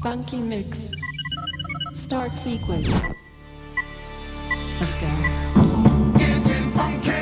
Funky mix. Start sequence. Let's go. Getting funky.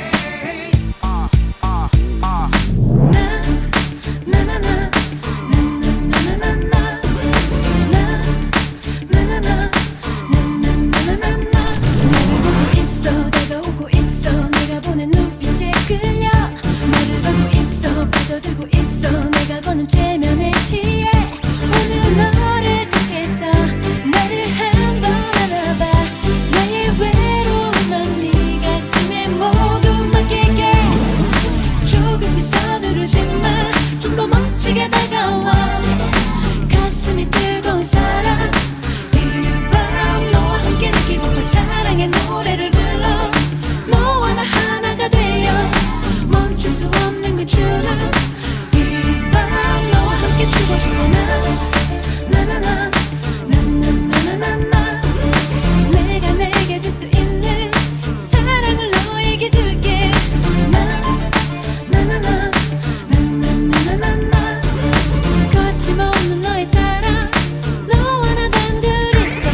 들고 있어 내가 거는 최면에 취해 오늘 너를 택해서 나를 한번 알아봐 나의 외로움만 네 가슴에 모두 맡길게 조금 서두르지마 좀 더 멋지게 다가와 가슴이 뜨거운 사랑 이 밤 너와 함께 느끼고파 사랑의 노래를 불러 너와 나 하나가 되어 멈출 수 없는 그 춤을 주고 싶어 나나나나나나나나나 내가 내게 줄 수 있는 사랑을 너에게 줄게 나나나나나나나나나 거침없는 너의 사랑 너와 나 단둘이서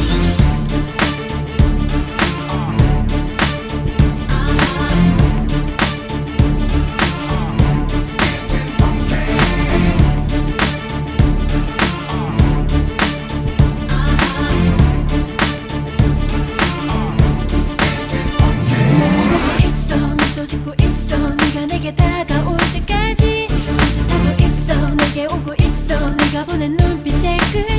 짓고 있어 네가 내게 다가올 때까지 손짓하고 있어 내게 오고 있어 네가 보낸 눈빛의 끝